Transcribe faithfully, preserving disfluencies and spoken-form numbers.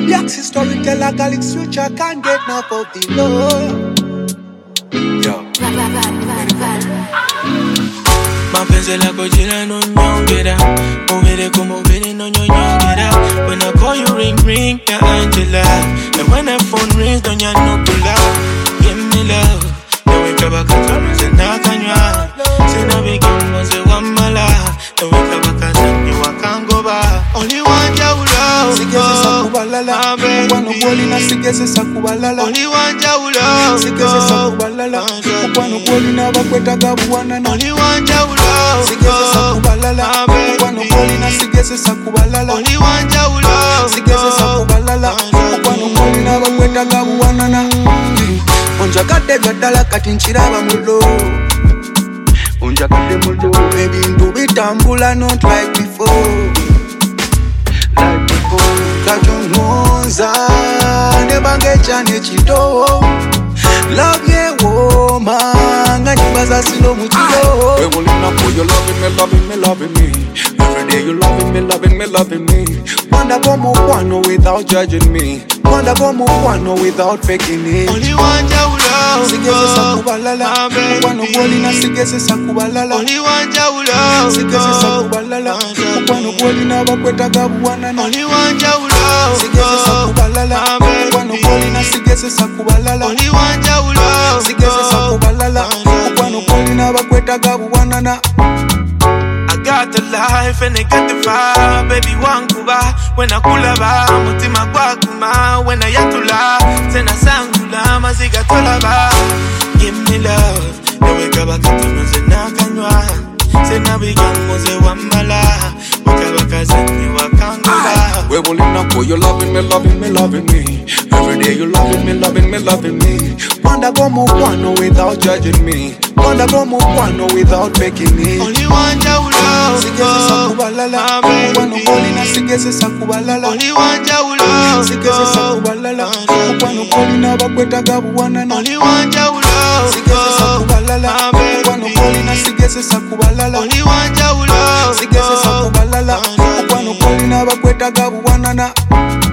Yaxi storyteller, Galix future can't get enough of the love. Yo. Mapenzi lako jina no nyongera, uvile como uvile no nyongera. When I call you ring ring ya Angela, and when the phone rings don't ya no pull up. Give me love, no we kaba katana se na kanywa, se na begin se wamala, no we kaba katana you can't go back. Only one ya love, sigeze sakubalala, kwano kweli na sigeze sakubalala. Only one ya love, sigeze sakubalala, kwano kweli na bakweta gabuana na. Only one ya love, sigeze sakubalala, kwano kweli na sigeze sakubalala. Only one ya love, sigeze sakubalala, kwano kweli na bakweta gabuana na. Onjakade byadala kati nchiraba mulo. Onjakade mulo, baby ndo bitambula not like before. Like before, kachungonza nebange chane chito. Love ye woman, ngani baza silo muchilo. We will not put you loving me, loving me, loving me. Every day you loving me, loving me, loving me. Wanda como guano without judging me. Wanda como guano without faking it. Only one ya love, sigeze sakubalala, guano kweli na sigeze sakubalala. Only one ya love, sigeze sakubalala, guano kweli na bakweta gabuana na. Only one ya love, sigeze sakubalala, guano kweli na sigeze sakubalala. Only one ya love, sigeze sakubalala, guano kweli na bakweta gabuana na. I got the life and I got the vibe, baby one kuba. When I kula ba, mutima kwa kuma. When I yatula, sena sangula, maziga tola ba. Give me love, ewe kaba katunu sena kanywa. Sena bigamu se wambala, wakaba kazeni wakangula. We will not put you loving me, loving me, loving me. Every day you loving me, loving me, loving me. Wanda como guano without judging me. Wanda como guano without faking it. Only one ya love, sigeze sakubalala, guano kweli na sigeze sakubalala. Only one ya love, sigeze sakubalala, guano kweli na bakweta gabuana na. Only one ya love, sigeze sakubalala, guano kweli na sigeze sakubalala. Only one ya love, sigeze sakubalala, guano kweli na bakweta gabuana na.